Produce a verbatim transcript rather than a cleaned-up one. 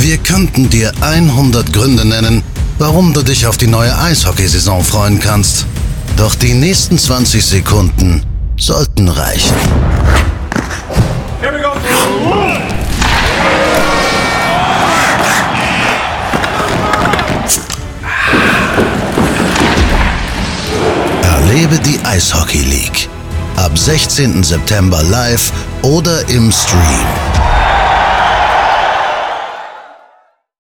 Wir könnten dir hundert Gründe nennen, warum du dich auf die neue Eishockeysaison freuen kannst. Doch die nächsten zwanzig Sekunden sollten reichen. Here we go. Erlebe die Eishockey League. Ab sechzehnten September live oder im Stream.